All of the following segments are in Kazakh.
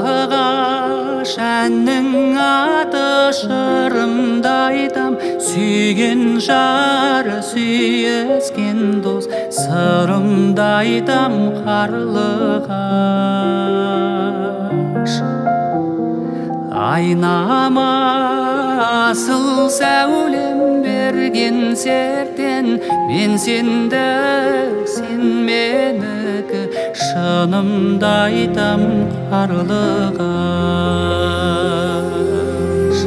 қарлығаш әннің аты жырымды айтам, сүйген жары сүйіскен дос сырымды айтам қарлығаш. Айнама асыл сәулем берген серттен, мен сенді, сен менікі, шынымды айтам қарлығаш.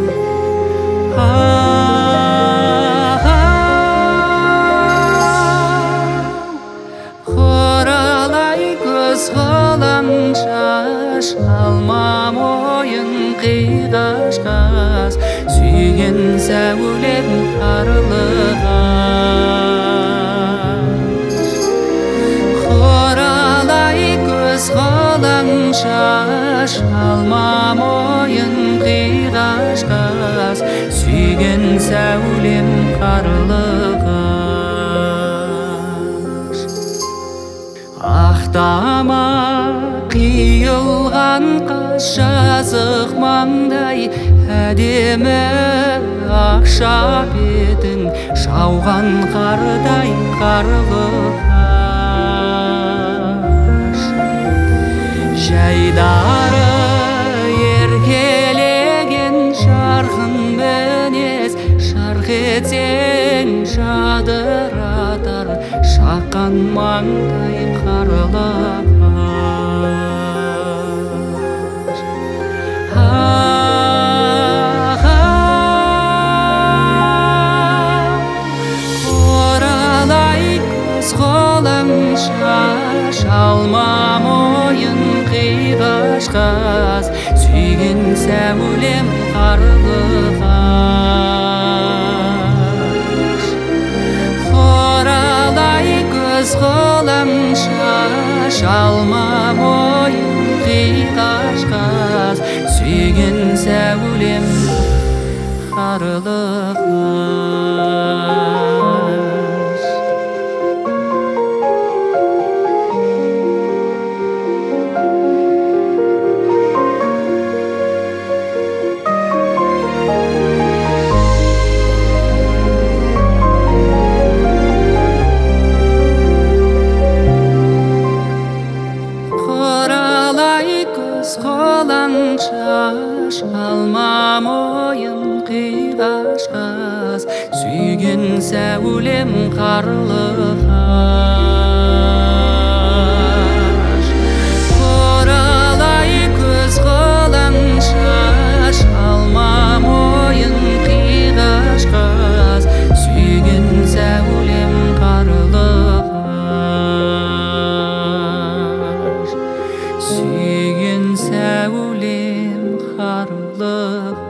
Құралай көз қыланша шалмам ойын қиғаш-қас, сүйген сәулем қарлығаш. Құралай көз қыланша шалмам ойын қиғаш-қас, сүйген сәулем қарлығаш. Ақтама қиылған қас жазық маңдай, әдемі ақша бетің жауған қардай қарлығаш. Жайдары еркелеген жарқын мінез, жарқ етсең жадыратар шаққан маңдай қарлығаш. Құралай көз қолыңша шалмам ойын қиғаш-қас, сүйген сәулем қарлығаш. Құралай көз қолыңша шалмам ойын қиғаш-қас, сүйген сәулем қарлығаш. Құралай көз қолаңша шалмам ойын қиғаш-қас, сүйген сәулем қарлығаш. Құралай көз қолаңша шалмам ойын қиғаш-қас, сүйген сәулем қарлығаш. Сүйген сәулем қарлығаш.